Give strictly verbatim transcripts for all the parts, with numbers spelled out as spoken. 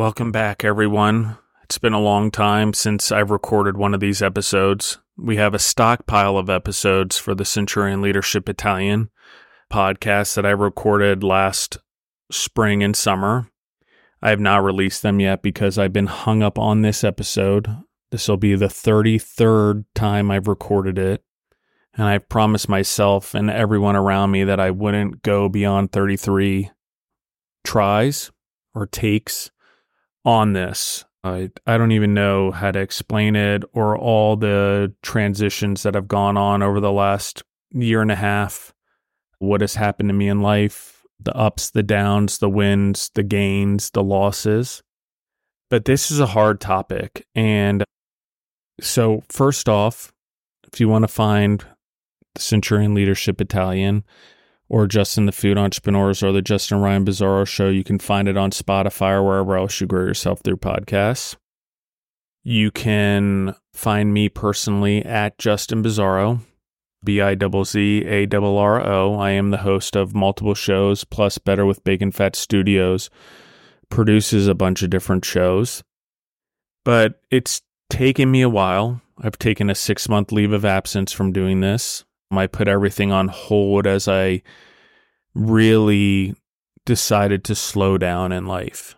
Welcome back, everyone. It's been a long time since I've recorded one of these episodes. We have a stockpile of episodes for the Centurion Leadership Battalion podcast that I recorded last spring and summer. I have not released them yet because I've been hung up on this episode. This will be the thirty-third time I've recorded it, and I've promised myself and everyone around me that I wouldn't go beyond thirty-three tries or takes on this. I, I don't even know how to explain it or all the transitions that have gone on over the last year and a half. What has happened to me in life, the ups, the downs, the wins, the gains, the losses. But this is a hard topic. And so first off, if you want to find the Centurion Leadership Battalion or Justin the Food Entrepreneurs or the Justin Ryan Bizarro Show, you can find it on Spotify or wherever else you grow yourself through podcasts. You can find me personally at Justin Bizarro, B I Z Z A R R O. I am the host of multiple shows, plus Better with Bacon Fat Studios produces a bunch of different shows. But it's taken me a while. I've taken a six-month leave of absence from doing this. I put everything on hold as I really decided to slow down in life.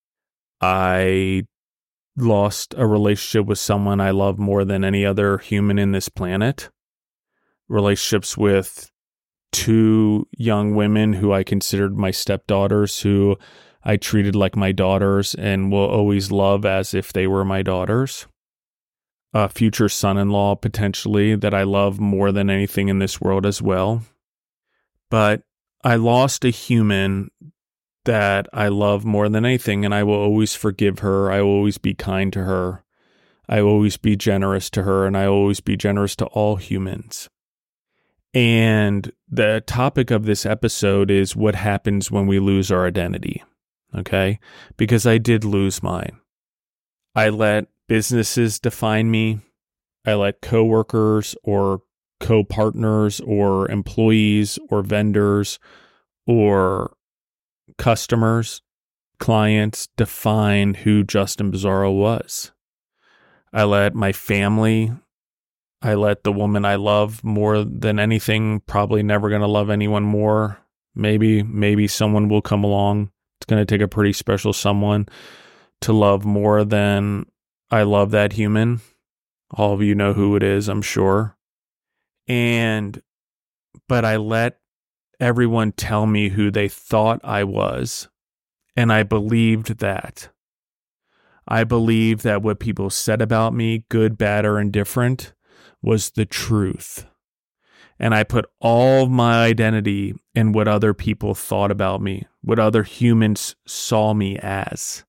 I lost a relationship with someone I love more than any other human in this planet. Relationships with two young women who I considered my stepdaughters, who I treated like my daughters and will always love as if they were my daughters. A future son-in-law, potentially, that I love more than anything in this world as well. But I lost a human that I love more than anything, and I will always forgive her. I will always be kind to her. I will always be generous to her, and I will always be generous to all humans. And the topic of this episode is what happens when we lose our identity, okay? Because I did lose mine. I let businesses define me. I let coworkers or co-partners or employees or vendors or customers, clients define who Justin Bizarro was. I let my family, I let the woman I love more than anything, probably never going to love anyone more. Maybe, maybe someone will come along. It's going to take a pretty special someone to love more than I love that human. All of you know who it is, I'm sure. And, but I let everyone tell me who they thought I was. And I believed that. I believed that what people said about me, good, bad, or indifferent, was the truth. And I put all of my identity in what other people thought about me, what other humans saw me as.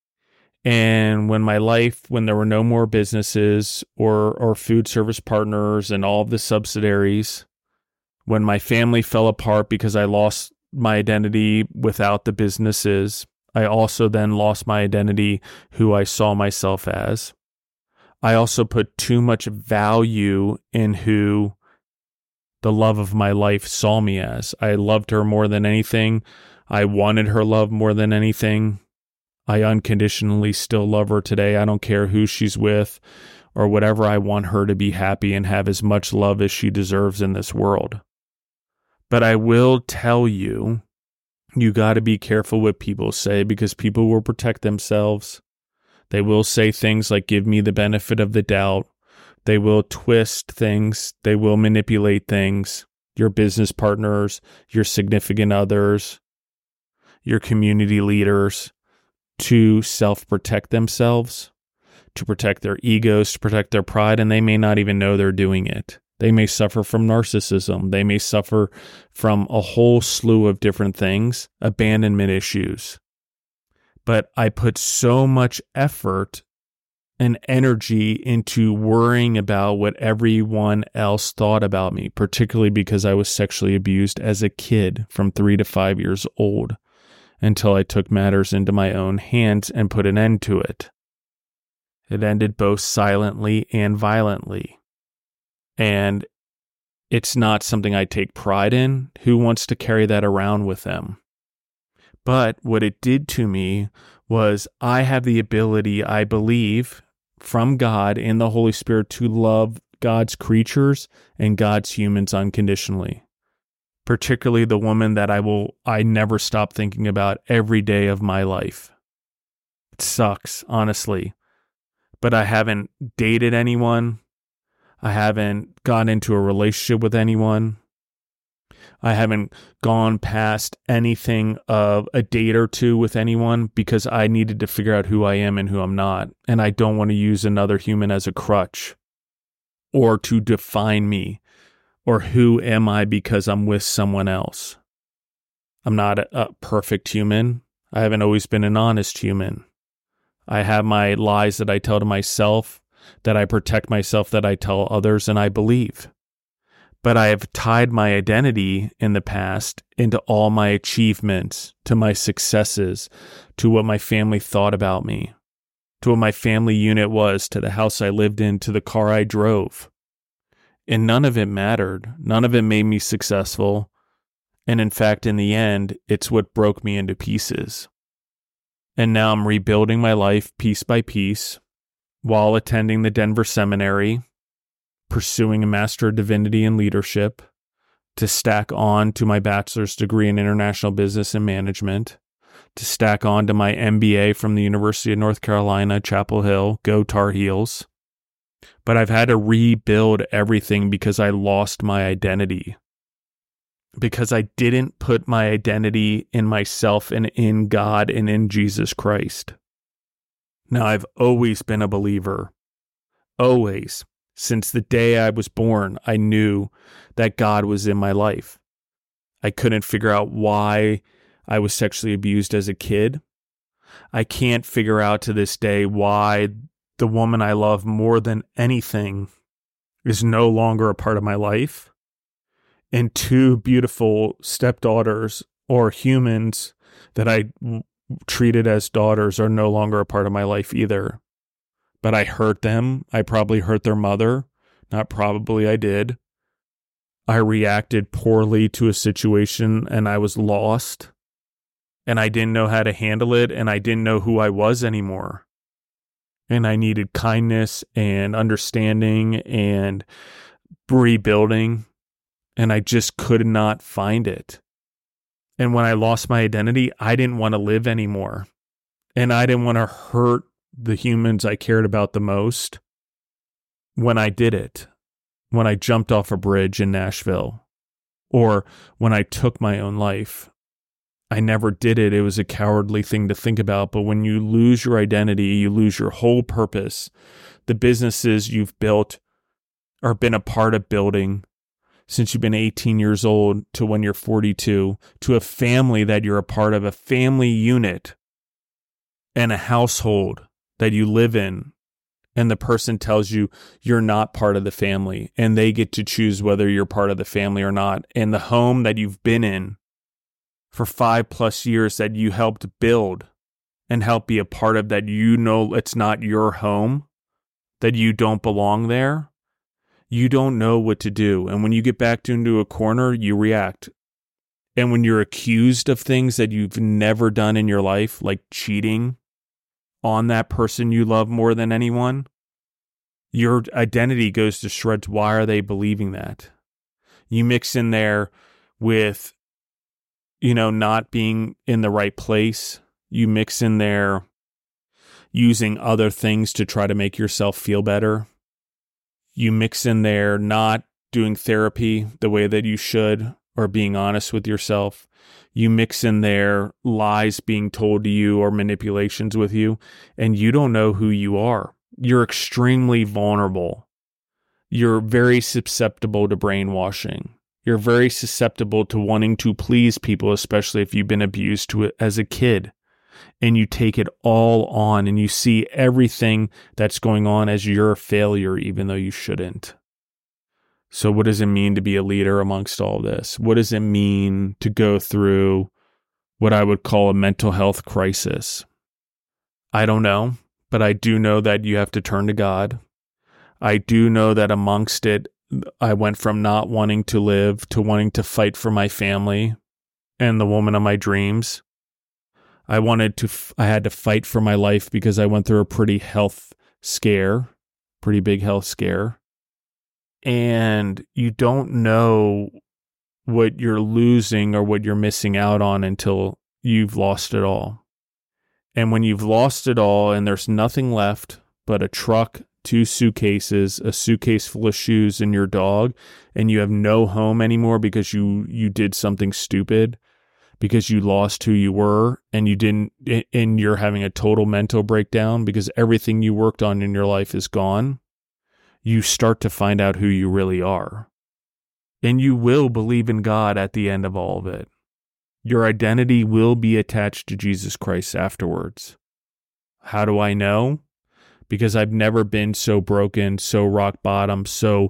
And when my life, when there were no more businesses or or food service partners and all of the subsidiaries, when my family fell apart because I lost my identity without the businesses, I also then lost my identity, who I saw myself as. I also put too much value in who the love of my life saw me as. I loved her more than anything. I wanted her love more than anything. I unconditionally still love her today. I don't care who she's with or whatever. I want her to be happy and have as much love as she deserves in this world. But I will tell you, you got to be careful what people say, because people will protect themselves. They will say things like, give me the benefit of the doubt. They will twist things. They will manipulate things. Your business partners, your significant others, your community leaders, to self-protect themselves, to protect their egos, to protect their pride, and they may not even know they're doing it. They may suffer from narcissism. They may suffer from a whole slew of different things, abandonment issues. But I put so much effort and energy into worrying about what everyone else thought about me, particularly because I was sexually abused as a kid from three to five years old, until I took matters into my own hands and put an end to it. It ended both silently and violently. And it's not something I take pride in. Who wants to carry that around with them? But what it did to me was I have the ability, I believe, from God and the Holy Spirit to love God's creatures and God's humans unconditionally. Particularly the woman that I will, I never stop thinking about every day of my life. It sucks, honestly. But I haven't dated anyone. I haven't gotten into a relationship with anyone. I haven't gone past anything of a date or two with anyone because I needed to figure out who I am and who I'm not. And I don't want to use another human as a crutch or to define me or who am I because I'm with someone else. I'm not a, a perfect human. I haven't always been an honest human. I have my lies that I tell to myself, that I protect myself, that I tell others, and I believe. But I have tied my identity in the past into all my achievements, to my successes, to what my family thought about me, to what my family unit was, to the house I lived in, to the car I drove. And none of it mattered. None of it made me successful. And in fact, in the end, it's what broke me into pieces. And now I'm rebuilding my life piece by piece while attending the Denver Seminary, pursuing a Master of Divinity in Leadership to stack on to my bachelor's degree in International Business and Management, to stack on to my M B A from the University of North Carolina, Chapel Hill, go Tar Heels. But I've had to rebuild everything because I lost my identity. Because I didn't put my identity in myself and in God and in Jesus Christ. Now, I've always been a believer. Always. Since the day I was born, I knew that God was in my life. I couldn't figure out why I was sexually abused as a kid. I can't figure out to this day why the woman I love more than anything is no longer a part of my life. And two beautiful stepdaughters or humans that I w- treated as daughters are no longer a part of my life either. But I hurt them. I probably hurt their mother. Not probably, I did. I reacted poorly to a situation and I was lost. And I didn't know how to handle it and I didn't know who I was anymore. And I needed kindness and understanding and rebuilding. And I just could not find it. And when I lost my identity, I didn't want to live anymore. And I didn't want to hurt the humans I cared about the most when I did it. When I jumped off a bridge in Nashville. Or when I took my own life. I never did it. It was a cowardly thing to think about. But when you lose your identity, you lose your whole purpose. The businesses you've built or been a part of building since you've been eighteen years old to when you're forty-two, to a family that you're a part of, a family unit and a household that you live in, and the person tells you you're not part of the family, and they get to choose whether you're part of the family or not, and the home that you've been in for five plus years that you helped build and help be a part of, that you know it's not your home, that you don't belong there. You don't know what to do. And when you get backed into a corner, you react. And when you're accused of things that you've never done in your life, like cheating on that person you love more than anyone, your identity goes to shreds. Why are they believing that? You mix in there with, you know, not being in the right place. You mix in there using other things to try to make yourself feel better. You mix in there not doing therapy the way that you should or being honest with yourself. You mix in there lies being told to you or manipulations with you, and you don't know who you are. You're extremely vulnerable. You're very susceptible to brainwashing. You're very susceptible to wanting to please people, especially if you've been abused to it as a kid. And you take it all on and you see everything that's going on as your failure, even though you shouldn't. So what does it mean to be a leader amongst all this? What does it mean to go through what I would call a mental health crisis? I don't know, but I do know that you have to turn to God. I do know that amongst it, I went from not wanting to live to wanting to fight for my family and the woman of my dreams. I wanted to, f- I had to fight for my life because I went through a pretty health scare, pretty big health scare. And you don't know what you're losing or what you're missing out on until you've lost it all. And when you've lost it all and there's nothing left but a truck, two suitcases, a suitcase full of shoes, and your dog, and you have no home anymore because you, you did something stupid, because you lost who you were, and you didn't, and you're having a total mental breakdown because everything you worked on in your life is gone, you start to find out who you really are. And you will believe in God at the end of all of it. Your identity will be attached to Jesus Christ afterwards. How do I know? Because I've never been so broken, so rock bottom, so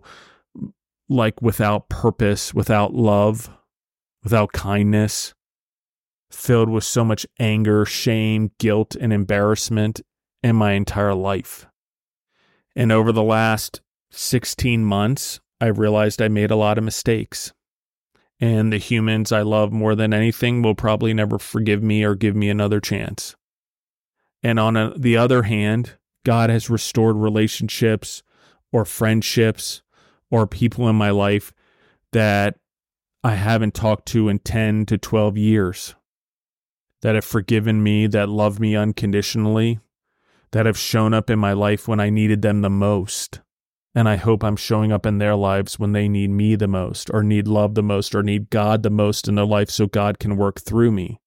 like without purpose, without love, without kindness, filled with so much anger, shame, guilt, and embarrassment in my entire life. And over the last sixteen months, I realized I made a lot of mistakes. And the humans I love more than anything will probably never forgive me or give me another chance. And on a, the other hand, God has restored relationships or friendships or people in my life that I haven't talked to in ten to twelve years, that have forgiven me, that love me unconditionally, that have shown up in my life when I needed them the most. And I hope I'm showing up in their lives when they need me the most, or need love the most, or need God the most in their life so God can work through me.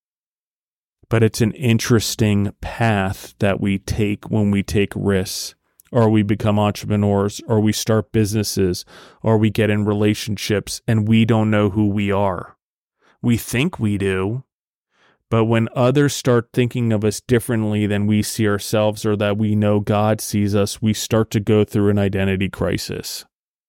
But it's an interesting path that we take when we take risks, or we become entrepreneurs, or we start businesses, or we get in relationships, and we don't know who we are. We think we do, but when others start thinking of us differently than we see ourselves, or that we know God sees us, we start to go through an identity crisis.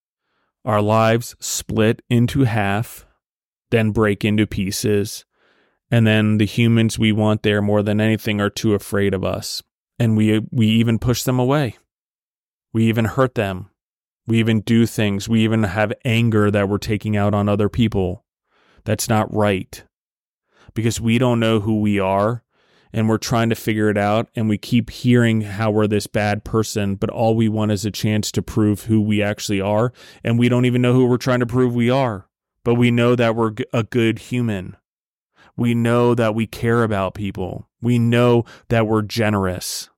Our lives split into half, then break into pieces. And then the humans we want there more than anything are too afraid of us. And we we even push them away. We even hurt them. We even do things. We even have anger that we're taking out on other people. That's not right. Because we don't know who we are, and we're trying to figure it out, and we keep hearing how we're this bad person, but all we want is a chance to prove who we actually are, and we don't even know who we're trying to prove we are. But we know that we're a good human. We know that we care about people. We know that we're generous.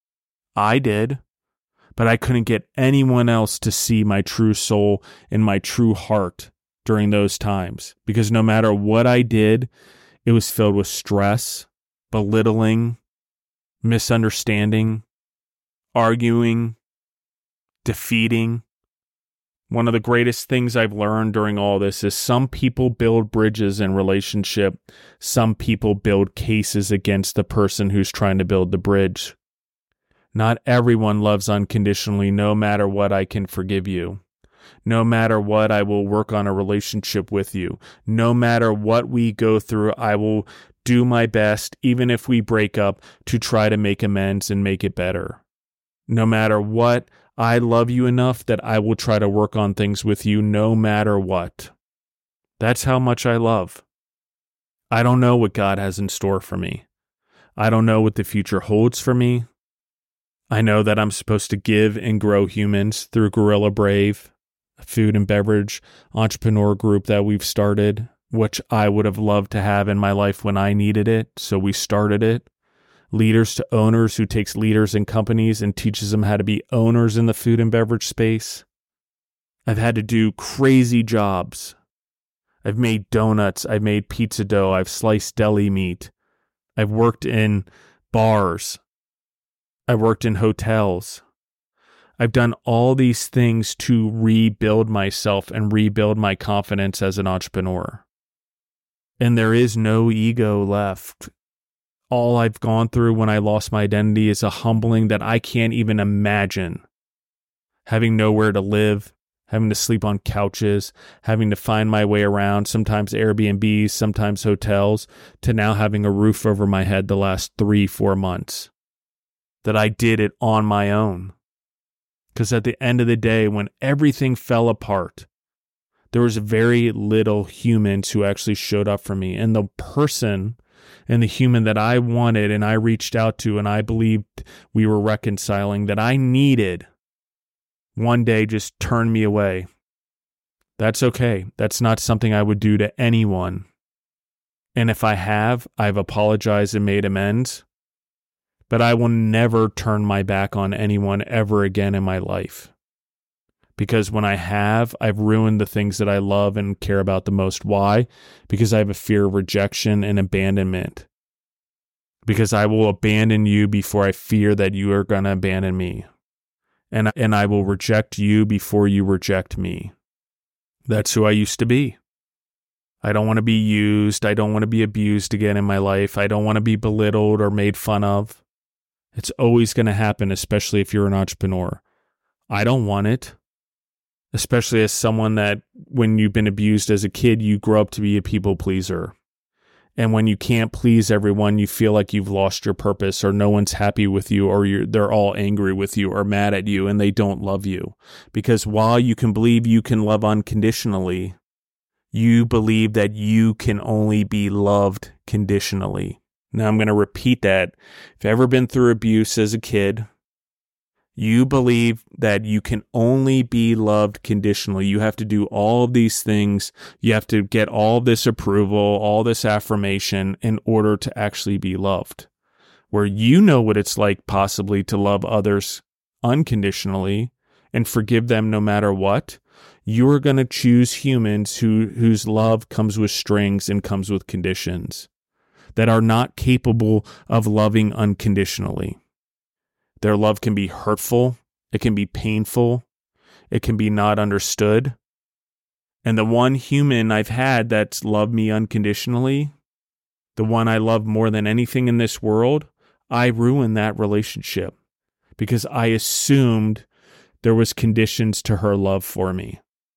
I did, but I couldn't get anyone else to see my true soul and my true heart during those times. Because no matter what I did, it was filled with stress, belittling, misunderstanding, arguing, defeating. One of the greatest things I've learned during all this is some people build bridges in relationship. Some people build cases against the person who's trying to build the bridge. Not everyone loves unconditionally. No matter what, I can forgive you. No matter what, I will work on a relationship with you. No matter what we go through, I will do my best, even if we break up, to try to make amends and make it better. No matter what, I love you enough that I will try to work on things with you no matter what. That's how much I love. I don't know what God has in store for me. I don't know what the future holds for me. I know that I'm supposed to give and grow humans through Gorilla Brave, a food and beverage entrepreneur group that we've started, which I would have loved to have in my life when I needed it, so we started it. Leaders to Owners, who takes leaders in companies and teaches them how to be owners in the food and beverage space. I've had to do crazy jobs. I've made donuts. I've made pizza dough. I've sliced deli meat. I've worked in bars. I've worked in hotels. I've done all these things to rebuild myself and rebuild my confidence as an entrepreneur. And there is no ego left. All I've gone through when I lost my identity is a humbling that I can't even imagine. Having nowhere to live, having to sleep on couches, having to find my way around, sometimes Airbnbs, sometimes hotels, to now having a roof over my head the last three, four months. That I did it on my own. Because at the end of the day, when everything fell apart, there was very little humans who actually showed up for me. And the person and the human that I wanted and I reached out to and I believed we were reconciling, that I needed, one day just turned me away. That's okay. That's not something I would do to anyone. And if I have, I've apologized and made amends. But I will never turn my back on anyone ever again in my life. Because when I have, I've ruined the things that I love and care about the most. Why? Because I have a fear of rejection and abandonment. Because I will abandon you before I fear that you are going to abandon me. And, and I will reject you before you reject me. That's who I used to be. I don't want to be used. I don't want to be abused again in my life. I don't want to be belittled or made fun of. It's always going to happen, especially if you're an entrepreneur. I don't want it. Especially as someone that, when you've been abused as a kid, you grow up to be a people pleaser. And when you can't please everyone, you feel like you've lost your purpose, or no one's happy with you, or you're, they're all angry with you or mad at you and they don't love you. Because while you can believe you can love unconditionally, you believe that you can only be loved conditionally. Now I'm going to repeat that. If you've ever been through abuse as a kid, you believe that you can only be loved conditionally. You have to do all of these things. You have to get all this approval, all this affirmation in order to actually be loved. Where you know what it's like possibly to love others unconditionally and forgive them no matter what. You're going to choose humans who, whose love comes with strings and comes with conditions that are not capable of loving unconditionally. Their love can be hurtful, it can be painful, it can be not understood. And the one human I've had that's loved me unconditionally, the one I love more than anything in this world, I ruined that relationship because I assumed there was conditions to her love for me.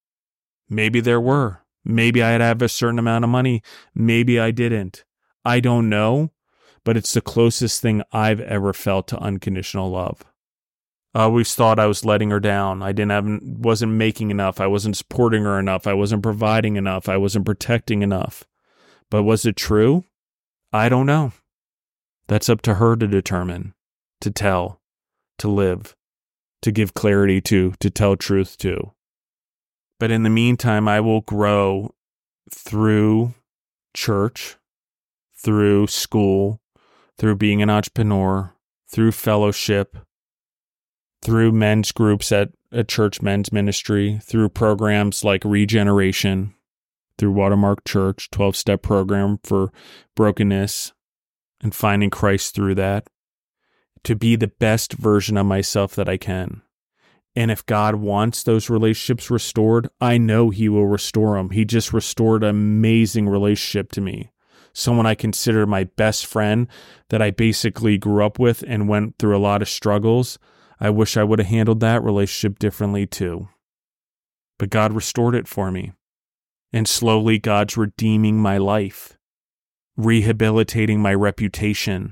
Maybe there were. Maybe I'd have a certain amount of money. Maybe I didn't. I don't know. But it's the closest thing I've ever felt to unconditional love. I always thought I was letting her down. I didn't have, wasn't making enough. I wasn't supporting her enough. I wasn't providing enough. I wasn't protecting enough. But was it true? I don't know. That's up to her to determine, to tell, to live, to give clarity to, to tell truth to. But in the meantime, I will grow through church, through school, through being an entrepreneur, through fellowship, through men's groups at a church men's ministry, through programs like Regeneration, through Watermark Church, twelve-step program for brokenness, and finding Christ through that, to be the best version of myself that I can. And if God wants those relationships restored, I know He will restore them. He just restored an amazing relationship to me. Someone I consider my best friend that I basically grew up with and went through a lot of struggles. I wish I would have handled that relationship differently too. But God restored it for me. And slowly God's redeeming my life, rehabilitating my reputation,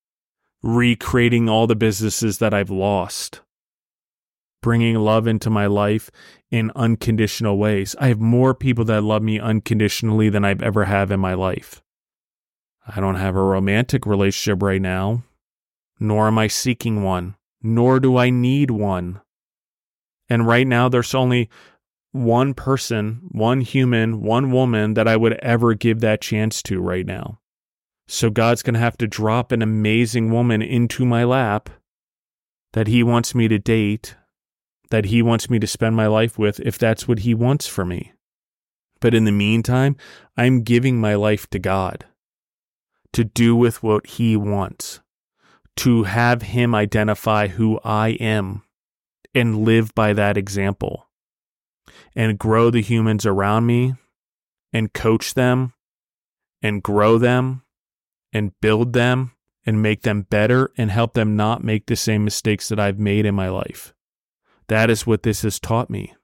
recreating all the businesses that I've lost, bringing love into my life in unconditional ways. I have more people that love me unconditionally than I've ever had in my life. I don't have a romantic relationship right now, nor am I seeking one, nor do I need one. And right now, there's only one person, one human, one woman that I would ever give that chance to right now. So God's going to have to drop an amazing woman into my lap that He wants me to date, that He wants me to spend my life with, if that's what He wants for me. But in the meantime, I'm giving my life to God, to do with what He wants, to have Him identify who I am and live by that example, and grow the humans around me and coach them and grow them and build them and make them better and help them not make the same mistakes that I've made in my life. That is what this has taught me.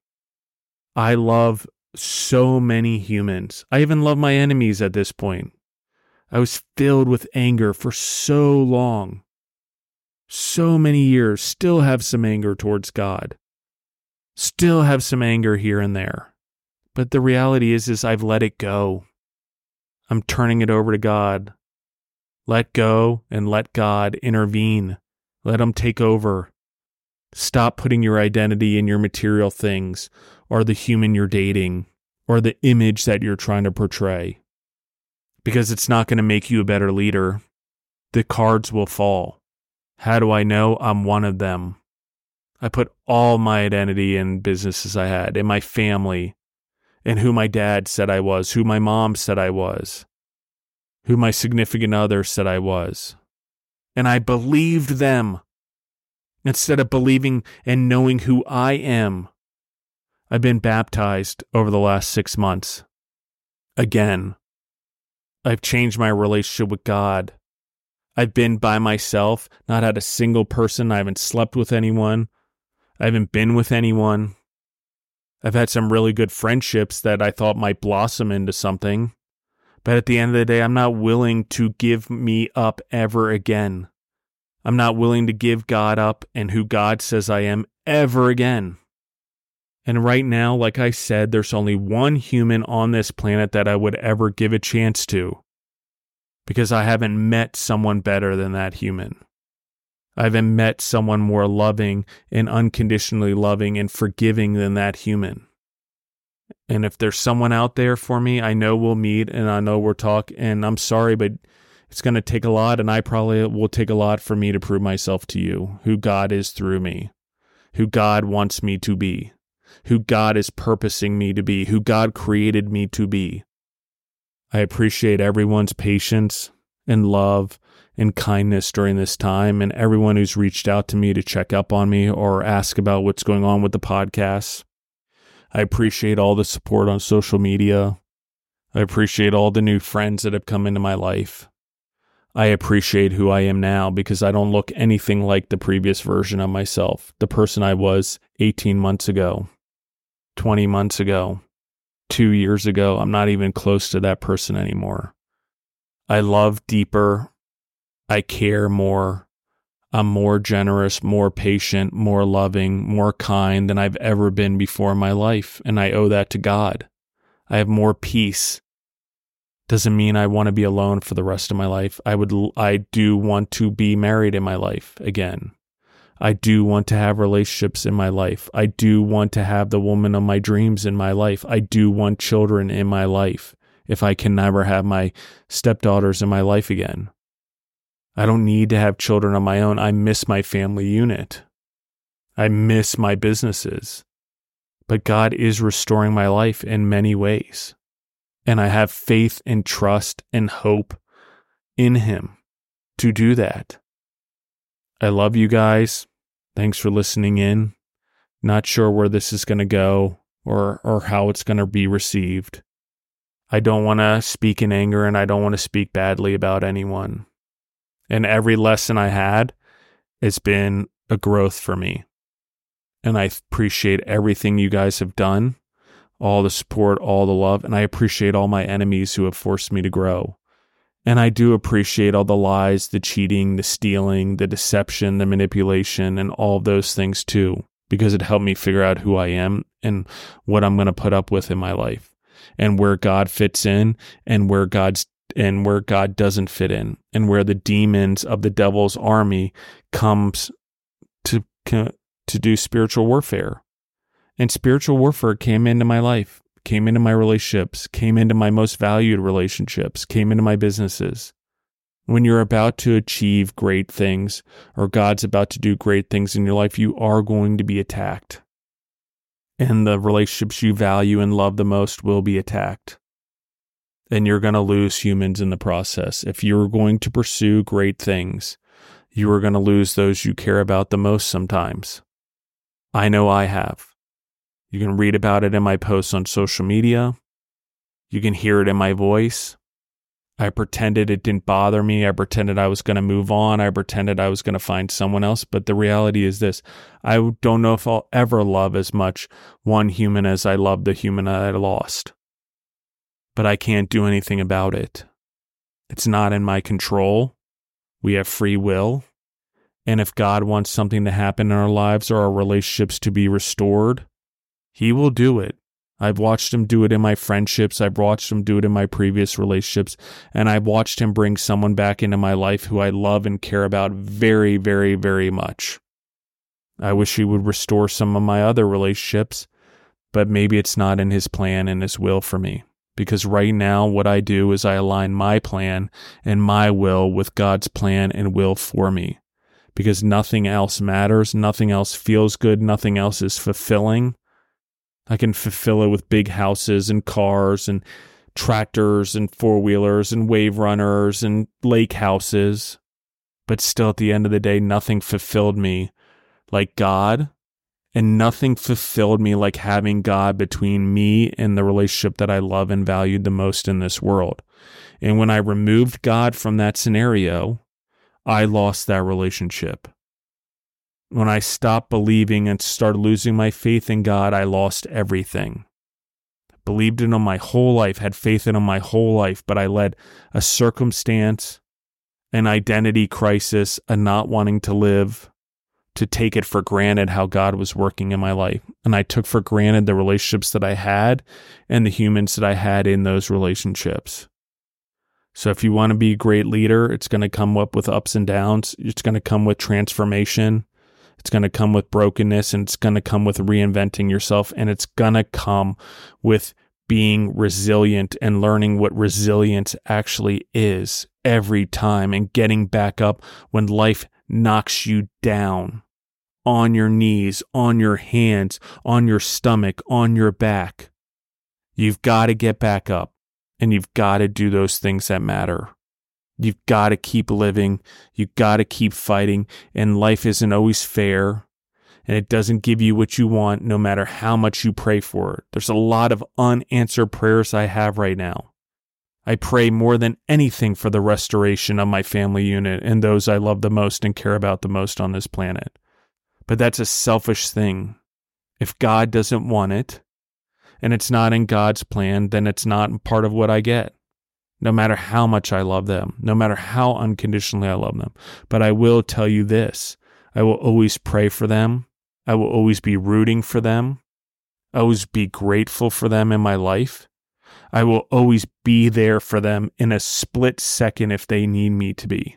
I love so many humans. I even love my enemies at this point. I was filled with anger for so long, so many years, still have some anger towards God, still have some anger here and there. But the reality is, is I've let it go. I'm turning it over to God. Let go and let God intervene. Let Him take over. Stop putting your identity in your material things or the human you're dating or the image that you're trying to portray, because it's not going to make you a better leader. The cards will fall. How do I know? I'm one of them. I put all my identity in businesses I had, in my family, in who my dad said I was, who my mom said I was, who my significant other said I was. And I believed them instead of believing and knowing who I am. I've been baptized over the last six months. Again, I've changed my relationship with God. I've been by myself, not had a single person. I haven't slept with anyone. I haven't been with anyone. I've had some really good friendships that I thought might blossom into something. But at the end of the day, I'm not willing to give me up ever again. I'm not willing to give God up and who God says I am ever again. And right now, like I said, there's only one human on this planet that I would ever give a chance to, because I haven't met someone better than that human. I haven't met someone more loving and unconditionally loving and forgiving than that human. And if there's someone out there for me, I know we'll meet and I know we'll talk, and I'm sorry, but it's going to take a lot, and I probably will take a lot for me to prove myself to you, who God is through me, who God wants me to be, who God is purposing me to be, who God created me to be. I appreciate everyone's patience and love and kindness during this time, and everyone who's reached out to me to check up on me or ask about what's going on with the podcast. I appreciate all the support on social media. I appreciate all the new friends that have come into my life. I appreciate who I am now, because I don't look anything like the previous version of myself, the person I was eighteen months ago, twenty months ago, two years ago. I'm not even close to that person anymore. I love deeper. I care more. I'm more generous, more patient, more loving, more kind than I've ever been before in my life, and I owe that to God. I have more peace. Doesn't mean I want to be alone for the rest of my life. I would, I do want to be married in my life again. I do want to have relationships in my life. I do want to have the woman of my dreams in my life. I do want children in my life if I can never have my stepdaughters in my life again. I don't need to have children on my own. I miss my family unit. I miss my businesses. But God is restoring my life in many ways. And I have faith and trust and hope in Him to do that. I love you guys. Thanks for listening in. Not sure where this is going to go or, or how it's going to be received. I don't want to speak in anger, and I don't want to speak badly about anyone. And every lesson I had, it's been a growth for me. And I appreciate everything you guys have done, all the support, all the love, and I appreciate all my enemies who have forced me to grow. And I do appreciate all the lies, the cheating, the stealing, the deception, the manipulation, and all of those things too, because it helped me figure out who I am and what I'm going to put up with in my life, and where God fits in and where God's and where God doesn't fit in, and where the demons of the devil's army comes to to do spiritual warfare. And spiritual warfare came into my life, came into my relationships, came into my most valued relationships, came into my businesses. When you're about to achieve great things, or God's about to do great things in your life, you are going to be attacked. And the relationships you value and love the most will be attacked. And you're going to lose humans in the process. If you're going to pursue great things, you are going to lose those you care about the most sometimes. I know I have. You can read about it in my posts on social media. You can hear it in my voice. I pretended it didn't bother me. I pretended I was going to move on. I pretended I was going to find someone else. But the reality is this: I don't know if I'll ever love as much one human as I love the human that I lost. But I can't do anything about it. It's not in my control. We have free will. And if God wants something to happen in our lives or our relationships to be restored, He will do it. I've watched him do it in my friendships. I've watched him do it in my previous relationships. And I've watched him bring someone back into my life who I love and care about very, very, very much. I wish he would restore some of my other relationships, but maybe it's not in his plan and his will for me. Because right now, what I do is I align my plan and my will with God's plan and will for me. Because nothing else matters. Nothing else feels good. Nothing else is fulfilling. I can fulfill it with big houses and cars and tractors and four-wheelers and wave runners and lake houses. But still, at the end of the day, nothing fulfilled me like God, and nothing fulfilled me like having God between me and the relationship that I love and valued the most in this world. And when I removed God from that scenario, I lost that relationship. When I stopped believing and started losing my faith in God, I lost everything. Believed in Him my whole life, had faith in Him my whole life, but I let a circumstance, an identity crisis, a not wanting to live, to take it for granted how God was working in my life. And I took for granted the relationships that I had and the humans that I had in those relationships. So if you want to be a great leader, it's going to come up with ups and downs. It's going to come with transformation. It's going to come with brokenness, and it's going to come with reinventing yourself, and it's going to come with being resilient and learning what resilience actually is every time, and getting back up when life knocks you down, on your knees, on your hands, on your stomach, on your back. You've got to get back up, and you've got to do those things that matter. You've got to keep living. You've got to keep fighting. And life isn't always fair. And it doesn't give you what you want no matter how much you pray for it. There's a lot of unanswered prayers I have right now. I pray more than anything for the restoration of my family unit and those I love the most and care about the most on this planet. But that's a selfish thing. If God doesn't want it, and it's not in God's plan, then it's not part of what I get. No matter how much I love them, no matter how unconditionally I love them. But I will tell you this, I will always pray for them. I will always be rooting for them. I will always be grateful for them in my life. I will always be there for them in a split second if they need me to be.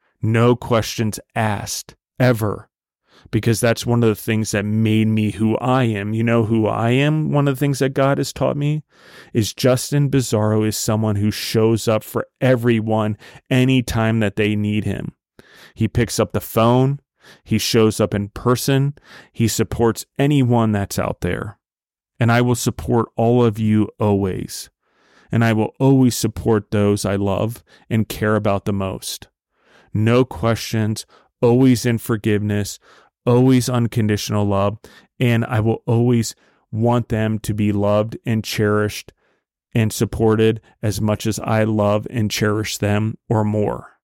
No questions asked, ever. Because that's one of the things that made me who I am. You know who I am? One of the things that God has taught me is Justin Bizzarro is someone who shows up for everyone anytime that they need him. He picks up the phone. He shows up in person. He supports anyone that's out there. And I will support all of you always. And I will always support those I love and care about the most. No questions, always in forgiveness, always unconditional love, and I will always want them to be loved and cherished and supported as much as I love and cherish them or more.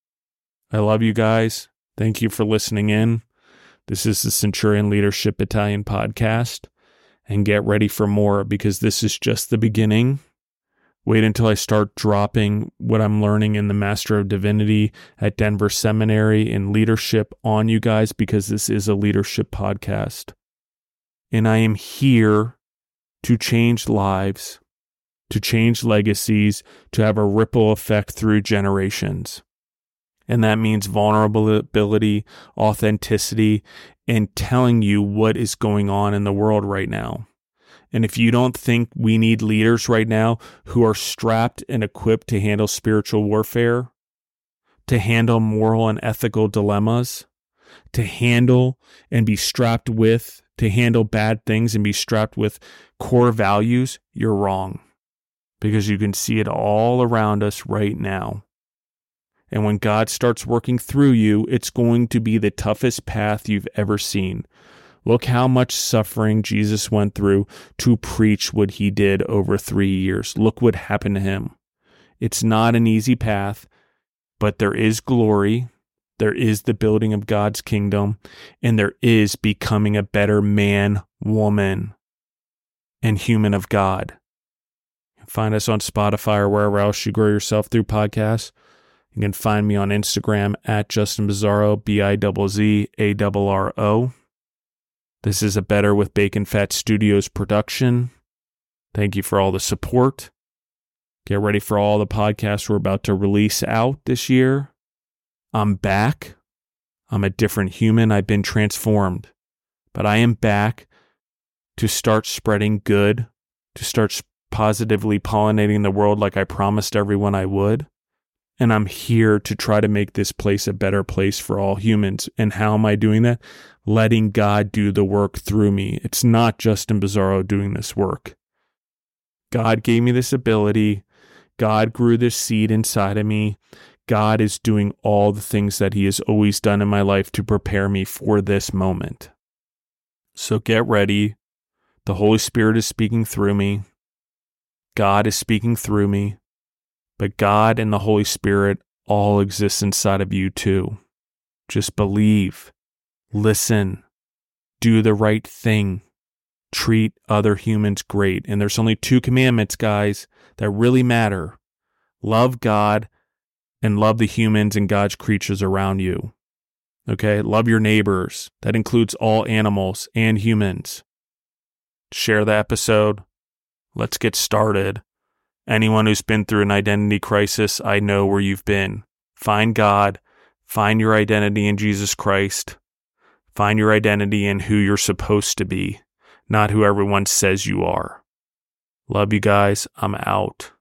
I love you guys. Thank you for listening in. This is the Centurion Leadership Battalion podcast, and get ready for more because this is just the beginning. Wait until I start dropping what I'm learning in the Master of Divinity at Denver Seminary in leadership on you guys, because this is a leadership podcast. And I am here to change lives, to change legacies, to have a ripple effect through generations. And that means vulnerability, authenticity, and telling you what is going on in the world right now. And if you don't think we need leaders right now who are strapped and equipped to handle spiritual warfare, to handle moral and ethical dilemmas, to handle and be strapped with, to handle bad things and be strapped with core values, you're wrong. Because you can see it all around us right now. And when God starts working through you, it's going to be the toughest path you've ever seen. Look how much suffering Jesus went through to preach what he did over three years. Look what happened to him. It's not an easy path, but there is glory. There is the building of God's kingdom, and there is becoming a better man, woman, and human of God. Find us on Spotify or wherever else you grow yourself through podcasts. You can find me on Instagram at Justin Bizzarro, B I Z Z A R R O. This is a Better with Bacon Fat Studios production. Thank you for all the support. Get ready for all the podcasts we're about to release out this year. I'm back. I'm a different human. I've been transformed. But I am back to start spreading good, to start positively pollinating the world like I promised everyone I would. And I'm here to try to make this place a better place for all humans. And how am I doing that? Letting God do the work through me. It's not Justin Bizzarro doing this work. God gave me this ability. God grew this seed inside of me. God is doing all the things that he has always done in my life to prepare me for this moment. So get ready. The Holy Spirit is speaking through me. God is speaking through me. But God and the Holy Spirit all exist inside of you too. Just believe, listen, do the right thing. Treat other humans great. And there's only two commandments, guys, that really matter. Love God and love the humans and God's creatures around you. Okay? Love your neighbors. That includes all animals and humans. Share the episode. Let's get started. Anyone who's been through an identity crisis, I know where you've been. Find God. Find your identity in Jesus Christ. Find your identity in who you're supposed to be. Not who everyone says you are. Love you guys. I'm out.